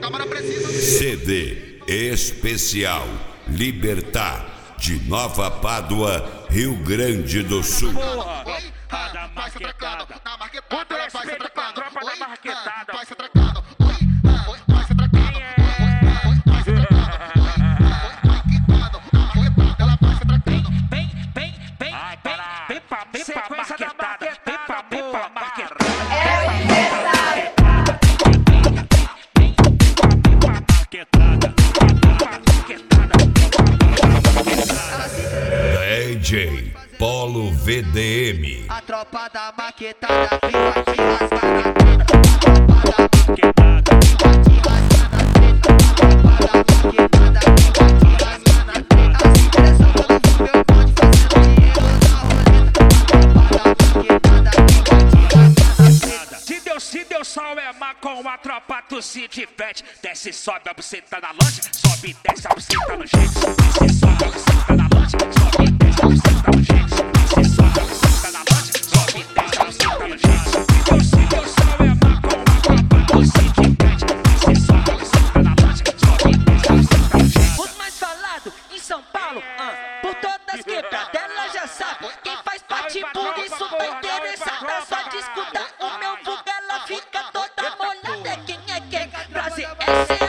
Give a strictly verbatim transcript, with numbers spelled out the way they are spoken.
Câmara precisa. C D especial Libertar de Nova Pádua, Rio Grande do Sul. Oi, ah, vai ser tracado. Na marquetada, ela vai ser tracado. Oi, ah, vai ser tracado. Oi, ah, vai ser tracado. Oi, vai ser tracado. Oi, quitado. Na marquetada, ela vai ser tracado. Vem, vem, vem, vem, vem pra, vem pra marquetada. Vem pra, vem pra marquetada. D J Polo V D M. A tropa da maquetada vem vai te rasgar na treta. A tropa da maquetada vem vai te rasgar na treta. A tropa da maquetada vem vai te rasgar na treta. Assim pressão pelo meu bonde fazendo dinheiro da roleta. A tropa da maquetada vem vai te rasgar na treta. Se Deus, se Deus sal é má com a tropa, tu se diverte. Desce, sobe a buceta na lancha, sobe e desce a buceta no jeito. Desce, sobe a buceta na lancha, sobe e desce a buceta no jeito. Desce, sobe a buceta na lancha, sobe e desce a buceta no jeito. Se Deus, se Deus sal é má com a tropa, tu se diverte. Desce, sobe a buceta na lancha, sobe e desce a buceta no jeito. Os mais falados em São Paulo, ah, por todas quebradelas já sabe. Quem faz parte por isso tá interessada, só de escutar o meu vulgo ela fica toda molhada. Quem é quem? Prazer é ser.